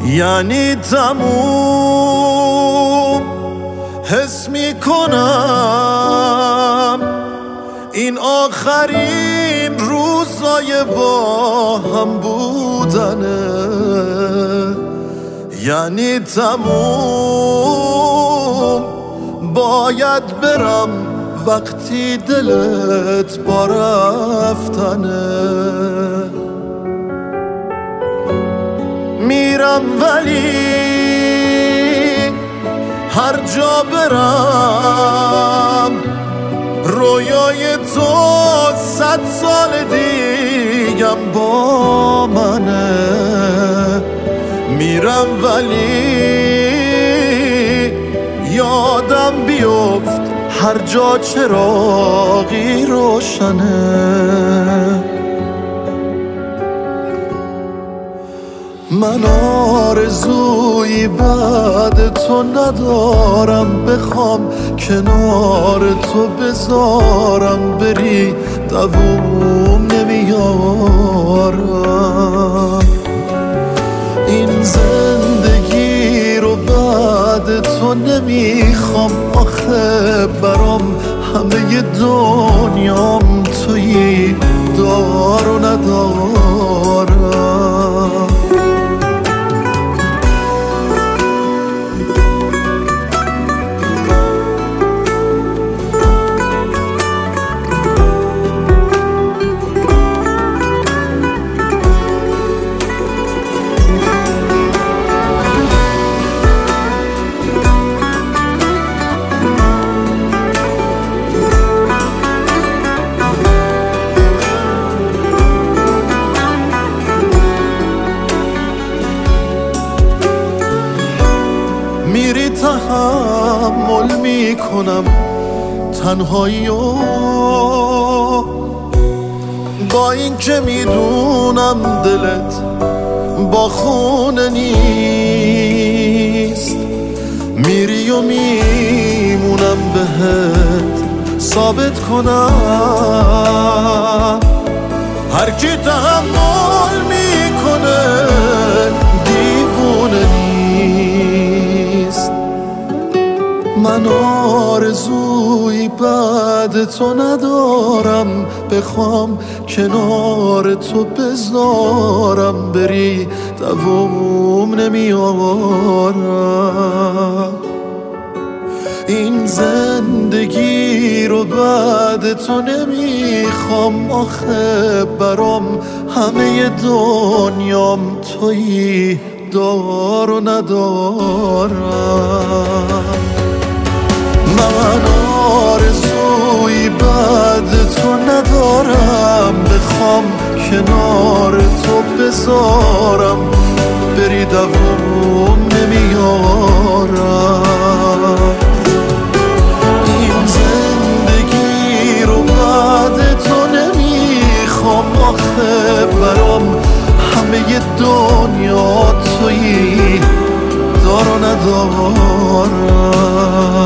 یعنی تموم حس میکنم این آخرین روزای با هم بودنه. یعنی تموم باید برم وقتی دلت با رفتنه. میرم ولی هر جا برم رویای تو 100 سال دیگم با منه. میرم ولی یادم بیفت هر جا چراغی روشنه. من آرزویی بعد تو ندارم، بخوام کنار تو بذارم بری دووم نمیارم. این زندگی رو بعد تو نمیخوام، آخه برام همه دنیام تویی، دار و ندارم. میری تحمل میکنم تنهایی و با این که میدونم دلت با خونه نیست. میری و میمونم بهت ثابت کنم هر کی تحمل میکنه دیوونه نیست. من آرزویی بعد تو ندارم، بخوام کنار تو بذارم بری دووم نمیارم. این زندگی رو بعد تو نمیخوام، آخه برام همه دنیام تویی، دار و ندارم. من آرزویی بعد تو ندارم، بخوام کنار تو بذارم بری دووم نمیارم. این زندگی رو بعد تو نمیخوام، آخه برام همه دنیا تویی، دار و ندارم.